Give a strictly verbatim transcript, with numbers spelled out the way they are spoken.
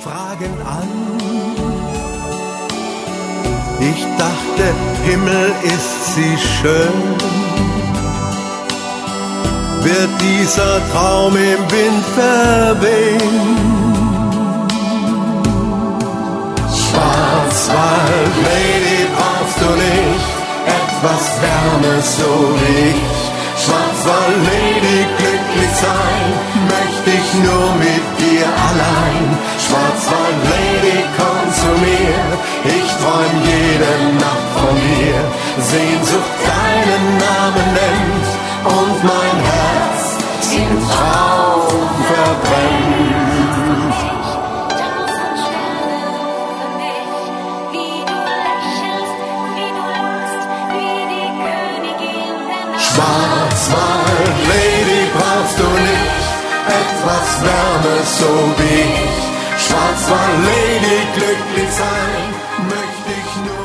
fragend an. Ich dachte, Himmel ist sie schön. Wird dieser Traum im Wind verwehen? Schwarzwald-Lady, brauchst du nicht etwas Wärme so wie ich? Schwarzwald-Lady, glücklich sein möchte ich nur mit dir allein. Schwarzwald-Lady, komm zu mir, ich träum jede Nacht von dir. Sehnsucht deinen Namen nennt und mein Herz im Traum verbrennt. Schwarzwald-Lady, brauchst du nicht etwas Wärme so wie ich? Schwarzwald-Lady, glücklich sein möchte ich nur.